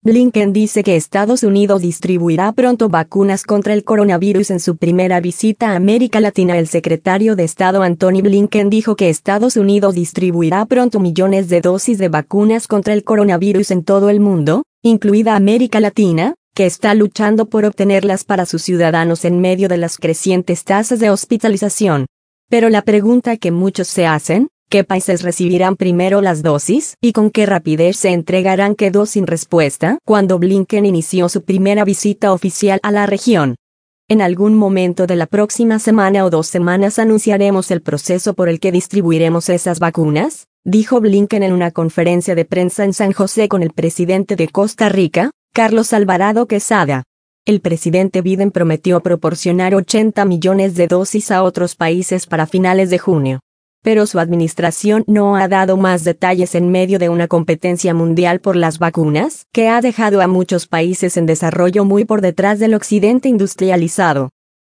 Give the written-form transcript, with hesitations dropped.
Blinken dice que Estados Unidos distribuirá pronto vacunas contra el coronavirus en su primera visita a América Latina. El secretario de Estado Antony Blinken dijo que Estados Unidos distribuirá pronto millones de dosis de vacunas contra el coronavirus en todo el mundo, incluida América Latina, que está luchando por obtenerlas para sus ciudadanos en medio de las crecientes tasas de hospitalización. Pero la pregunta que muchos se hacen, ¿qué países recibirán primero las dosis y con qué rapidez se entregarán? Quedó sin respuesta cuando Blinken inició su primera visita oficial a la región. En algún momento de la próxima semana o 2 semanas anunciaremos el proceso por el que distribuiremos esas vacunas, dijo Blinken en una conferencia de prensa en San José con el presidente de Costa Rica, Carlos Alvarado Quesada. El presidente Biden prometió proporcionar 80 millones de dosis a otros países para finales de junio. Pero su administración no ha dado más detalles en medio de una competencia mundial por las vacunas, que ha dejado a muchos países en desarrollo muy por detrás del occidente industrializado.